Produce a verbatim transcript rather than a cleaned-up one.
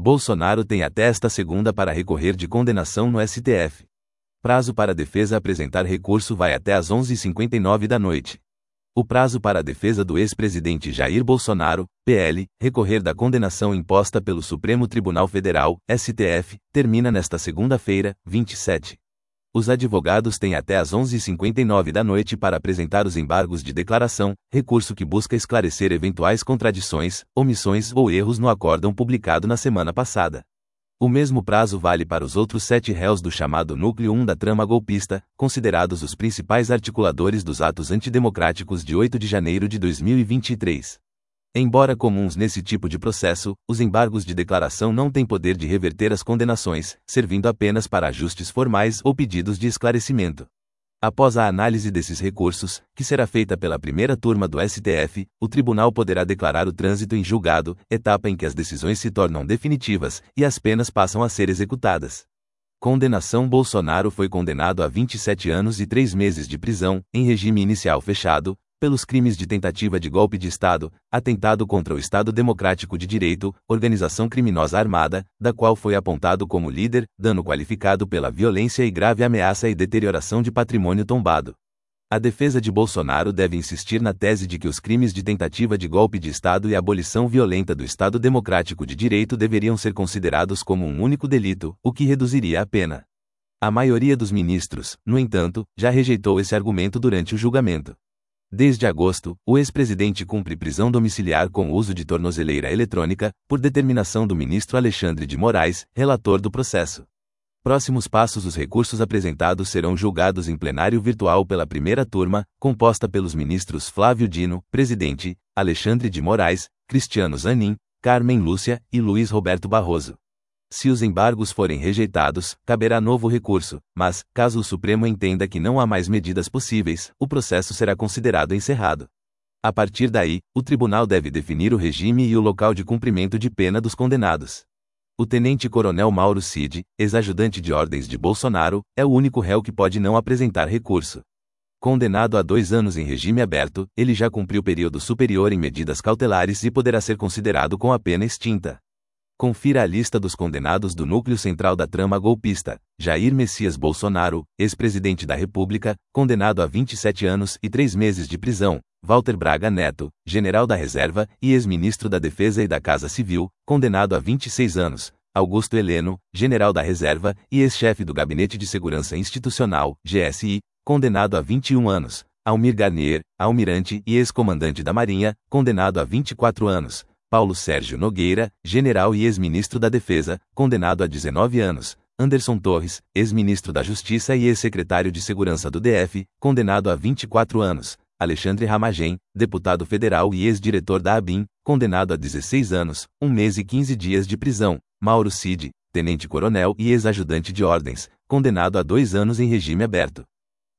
Bolsonaro tem até esta segunda para recorrer de condenação no S T F. Prazo para a defesa apresentar recurso vai até às onze e cinquenta e nove da noite. O prazo para a defesa do ex-presidente Jair Bolsonaro, P L, recorrer da condenação imposta pelo Supremo Tribunal Federal, S T F, termina nesta segunda-feira, vinte e sete. Os advogados têm até às onze e cinquenta e nove da noite para apresentar os embargos de declaração, recurso que busca esclarecer eventuais contradições, omissões ou erros no acórdão publicado na semana passada. O mesmo prazo vale para os outros sete réus do chamado Núcleo um da trama golpista, considerados os principais articuladores dos atos antidemocráticos de oito de janeiro de dois mil e vinte e três. Embora comuns nesse tipo de processo, os embargos de declaração não têm poder de reverter as condenações, servindo apenas para ajustes formais ou pedidos de esclarecimento. Após a análise desses recursos, que será feita pela primeira turma do S T F, o tribunal poderá declarar o trânsito em julgado, etapa em que as decisões se tornam definitivas e as penas passam a ser executadas. Condenação: Bolsonaro foi condenado a vinte e sete anos e três meses de prisão, em regime inicial fechado, pelos crimes de tentativa de golpe de Estado, atentado contra o Estado Democrático de Direito, organização criminosa armada, da qual foi apontado como líder, dano qualificado pela violência e grave ameaça e deterioração de patrimônio tombado. A defesa de Bolsonaro deve insistir na tese de que os crimes de tentativa de golpe de Estado e abolição violenta do Estado Democrático de Direito deveriam ser considerados como um único delito, o que reduziria a pena. A maioria dos ministros, no entanto, já rejeitou esse argumento durante o julgamento. Desde agosto, o ex-presidente cumpre prisão domiciliar com uso de tornozeleira eletrônica, por determinação do ministro Alexandre de Moraes, relator do processo. Próximos passos: os recursos apresentados serão julgados em plenário virtual pela primeira turma, composta pelos ministros Flávio Dino, presidente, Alexandre de Moraes, Cristiano Zanin, Carmen Lúcia e Luiz Roberto Barroso. Se os embargos forem rejeitados, caberá novo recurso, mas, caso o Supremo entenda que não há mais medidas possíveis, o processo será considerado encerrado. A partir daí, o tribunal deve definir o regime e o local de cumprimento de pena dos condenados. O tenente-coronel Mauro Cid, ex-ajudante de ordens de Bolsonaro, é o único réu que pode não apresentar recurso. Condenado a dois anos em regime aberto, ele já cumpriu período superior em medidas cautelares e poderá ser considerado com a pena extinta. Confira a lista dos condenados do núcleo central da trama golpista: Jair Messias Bolsonaro, ex-presidente da República, condenado a vinte e sete anos e três meses de prisão; Walter Braga Neto, general da Reserva e ex-ministro da Defesa e da Casa Civil, condenado a vinte e seis anos; Augusto Heleno, general da Reserva e ex-chefe do Gabinete de Segurança Institucional, G S I, condenado a vinte e um anos; Almir Garnier, almirante e ex-comandante da Marinha, condenado a vinte e quatro anos; Paulo Sérgio Nogueira, general e ex-ministro da Defesa, condenado a dezenove anos; Anderson Torres, ex-ministro da Justiça e ex-secretário de Segurança do D F, condenado a vinte e quatro anos; Alexandre Ramagem, deputado federal e ex-diretor da ABIN, condenado a dezesseis anos, um mês e quinze dias de prisão; Mauro Cid, tenente-coronel e ex-ajudante de ordens, condenado a dois anos em regime aberto.